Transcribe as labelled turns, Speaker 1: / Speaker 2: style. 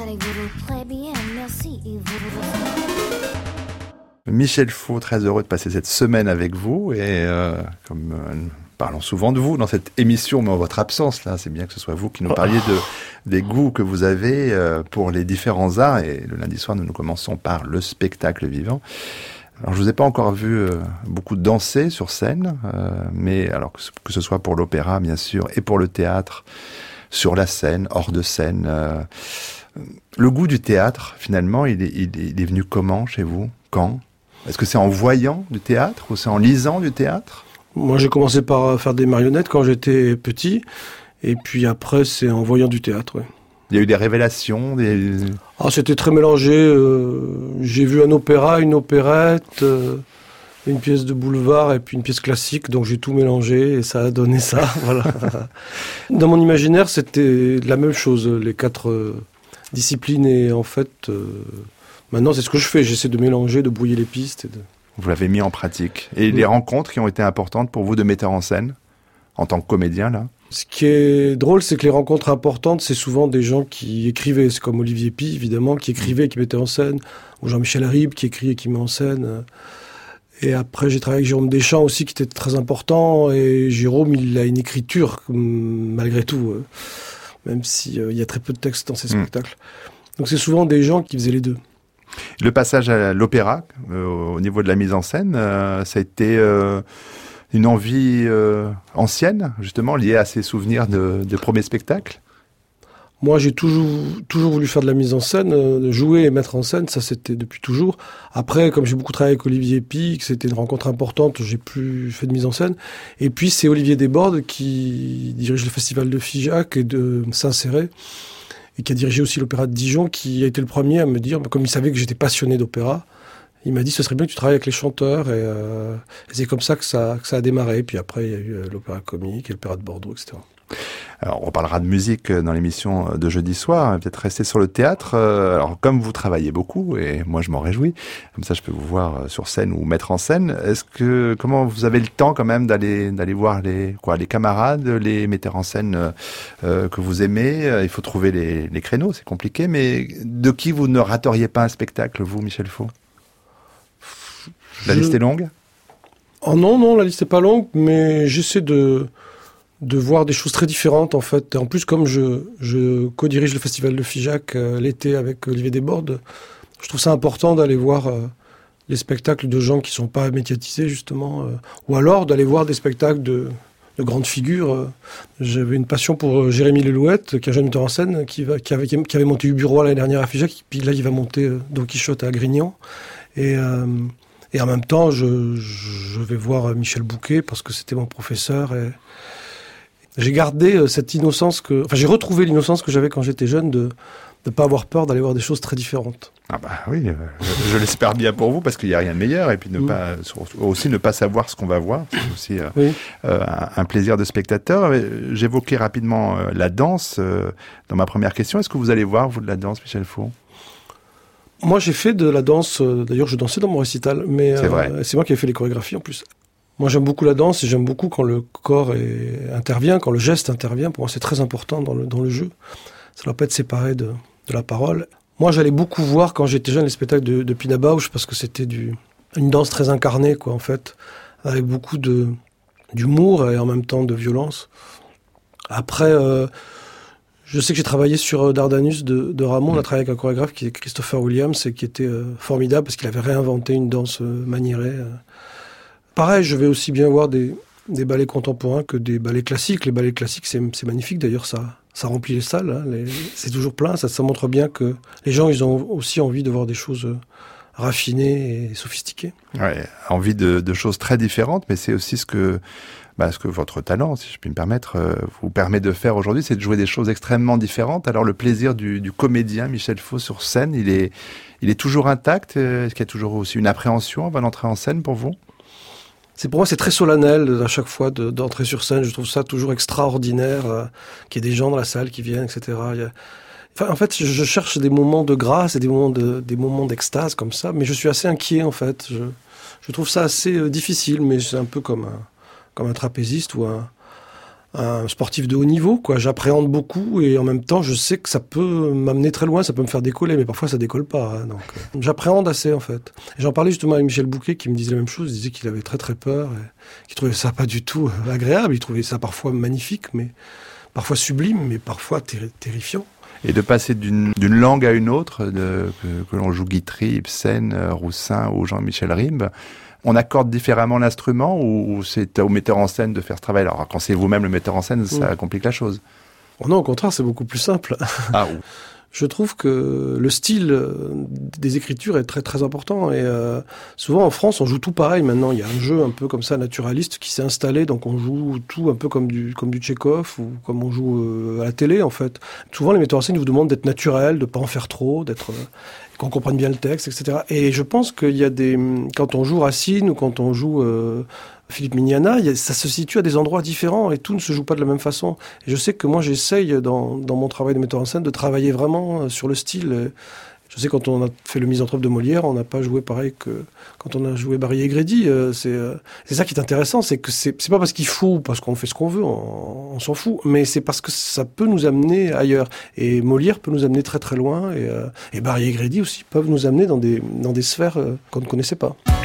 Speaker 1: Michel Faux, très heureux de passer cette semaine avec vous et comme nous parlons souvent de vous dans cette émission, mais en votre absence, là, c'est bien que ce soit vous qui nous parliez des goûts que vous avez pour les différents arts. Et le lundi soir, nous commençons par le spectacle vivant. Alors, je vous ai pas encore vu beaucoup danser sur scène, mais alors que ce soit pour l'opéra, bien sûr, et pour le théâtre, sur la scène, hors de scène. Le goût du théâtre, finalement, il est venu comment chez vous? Quand? Est-ce que c'est en voyant du théâtre ou c'est en lisant du théâtre?
Speaker 2: Moi, j'ai commencé par faire des marionnettes quand j'étais petit, et puis après, c'est en voyant du théâtre, ouais.
Speaker 1: Il y a eu des révélations,
Speaker 2: c'était très mélangé. J'ai vu un opéra, une opérette, une pièce de boulevard et puis une pièce classique, donc j'ai tout mélangé et ça a donné ça. Voilà. Dans mon imaginaire, c'était la même chose, les 4 disciplines, et en fait, maintenant, c'est ce que je fais. J'essaie de mélanger, de brouiller les pistes.
Speaker 1: Vous l'avez mis en pratique. Et les rencontres qui ont été importantes pour vous de metteur en scène, en tant que comédien, là?
Speaker 2: Ce qui est drôle, c'est que les rencontres importantes, c'est souvent des gens qui écrivaient. C'est comme Olivier Py, évidemment, qui écrivait et qui mettait en scène, ou Jean-Michel Ribes, qui écrit et qui met en scène. Et après, j'ai travaillé avec Jérôme Deschamps aussi, qui était très important. Et Jérôme, il a une écriture, malgré tout, même s'il y a très peu de texte dans ses spectacles. Donc c'est souvent des gens qui faisaient les deux.
Speaker 1: Le passage à l'opéra, au niveau de la mise en scène, ça a été une envie ancienne, justement, liée à ces souvenirs de premiers spectacles?
Speaker 2: Moi, j'ai toujours voulu faire de la mise en scène, jouer et mettre en scène, ça c'était depuis toujours. Après, comme j'ai beaucoup travaillé avec Olivier Py, que c'était une rencontre importante, j'ai plus fait de mise en scène. Et puis c'est Olivier Desbordes qui dirige le festival de Figeac et de Saint-Céré, et qui a dirigé aussi l'opéra de Dijon, qui a été le premier à me dire, comme il savait que j'étais passionné d'opéra, il m'a dit ce serait bien que tu travailles avec les chanteurs, et c'est comme ça que ça a démarré. Puis après, il y a eu l'opéra comique et l'opéra de Bordeaux, etc.
Speaker 1: Alors, on reparlera de musique dans l'émission de jeudi soir, peut-être rester sur le théâtre. Alors, comme vous travaillez beaucoup, et moi je m'en réjouis, comme ça je peux vous voir sur scène ou mettre en scène, comment vous avez le temps quand même d'aller voir les camarades, les metteurs en scène que vous aimez? Il faut trouver les créneaux, c'est compliqué, mais de qui vous ne rateriez pas un spectacle, vous, Michel Faux? La liste est longue?
Speaker 2: Oh non, la liste est pas longue, mais j'essaie de voir des choses très différentes, en fait. Et en plus, comme je co-dirige le festival de Figeac l'été avec Olivier Desbordes, je trouve ça important d'aller voir les spectacles de gens qui sont pas médiatisés, justement, ou alors d'aller voir des spectacles de grandes figures. J'avais une passion pour Jérémy Lelouette, qui est un jeune metteur en scène, qui avait monté Uburoy l'année dernière à Figeac, puis là, il va monter Don Quichotte à Grignan. Et en même temps, je vais voir Michel Bouquet parce que c'était mon professeur. Et j'ai gardé cette innocence j'ai retrouvé l'innocence que j'avais quand j'étais jeune de ne pas avoir peur d'aller voir des choses très différentes.
Speaker 1: Ah bah oui, je l'espère bien pour vous parce qu'il n'y a rien de meilleur. Et puis ne pas savoir ce qu'on va voir, c'est aussi un plaisir de spectateur. J'évoquais rapidement la danse dans ma première question. Est-ce que vous allez voir, vous, de la danse, Michel Faux?
Speaker 2: Moi, j'ai fait de la danse. D'ailleurs, je dansais dans mon récital, mais c'est moi qui ai fait les chorégraphies en plus. Moi, j'aime beaucoup la danse et j'aime beaucoup quand le corps intervient, quand le geste intervient. Pour moi, c'est très important dans le jeu. Ça ne doit pas être séparé de la parole. Moi, j'allais beaucoup voir quand j'étais jeune les spectacles de Pina Bausch parce que c'était une danse très incarnée, quoi, en fait, avec beaucoup d'humour et en même temps de violence. Après, je sais que j'ai travaillé sur Dardanus de Ramon. On a travaillé avec un chorégraphe qui est Christopher Williams et qui était formidable parce qu'il avait réinventé une danse maniérée. Pareil, je vais aussi bien voir des ballets contemporains que des ballets classiques. Les ballets classiques, c'est magnifique. D'ailleurs, ça remplit les salles. Hein. C'est toujours plein. Ça montre bien que les gens, ils ont aussi envie de voir des choses raffinées et sophistiquées.
Speaker 1: Ouais, envie de choses très différentes, mais c'est aussi ce que votre talent, si je puis me permettre, vous permet de faire aujourd'hui, c'est de jouer des choses extrêmement différentes. Alors le plaisir du comédien Michel Faux sur scène, il est toujours intact? Est-ce qu'il y a toujours aussi une appréhension avant d'entrer en scène pour vous?
Speaker 2: Pour moi, c'est très solennel à chaque fois d'entrer sur scène. Je trouve ça toujours extraordinaire, qu'il y ait des gens dans la salle qui viennent, etc. En fait, je cherche des moments de grâce et des moments d'extase comme ça, mais je suis assez inquiet, en fait. Je trouve ça assez difficile, mais c'est un peu comme un trapéziste ou un sportif de haut niveau, quoi. J'appréhende beaucoup et en même temps, je sais que ça peut m'amener très loin, ça peut me faire décoller, mais parfois ça décolle pas. Hein, donc, j'appréhende assez, en fait. Et j'en parlais justement avec Michel Bouquet qui me disait la même chose. Il disait qu'il avait très très peur, et qu'il trouvait ça pas du tout agréable. Il trouvait ça parfois magnifique, mais parfois sublime, mais parfois terrifiant.
Speaker 1: Et de passer d'une langue à une autre, que l'on joue Guitry, Ibsen, Roussin ou Jean-Michel Ribes, on accorde différemment l'instrument ou c'est au metteur en scène de faire ce travail? Alors quand c'est vous-même le metteur en scène, ça complique la chose.
Speaker 2: Oh non, au contraire, c'est beaucoup plus simple.
Speaker 1: Ah oui.
Speaker 2: Je trouve que le style des écritures est très très important et souvent en France on joue tout pareil maintenant. Il y a un jeu un peu comme ça naturaliste qui s'est installé, donc on joue tout un peu comme du Tchekhov ou comme on joue à la télé en fait. Souvent les metteurs en scène vous demandent d'être naturel, de pas en faire trop, qu'on comprenne bien le texte, etc. Et je pense qu'il y a quand on joue Racine ou quand on joue Philippe Mignana, ça se situe à des endroits différents et tout ne se joue pas de la même façon. Et je sais que moi, j'essaye dans mon travail de metteur en scène de travailler vraiment sur le style. Je sais quand on a fait le Misanthrope de Molière, on n'a pas joué pareil que quand on a joué Barry et Grady. C'est ça qui est intéressant, c'est que c'est pas parce qu'il faut, parce qu'on fait ce qu'on veut, on s'en fout, mais c'est parce que ça peut nous amener ailleurs. Et Molière peut nous amener très très loin, et Barry et Grady aussi peuvent nous amener dans des sphères qu'on ne connaissait pas.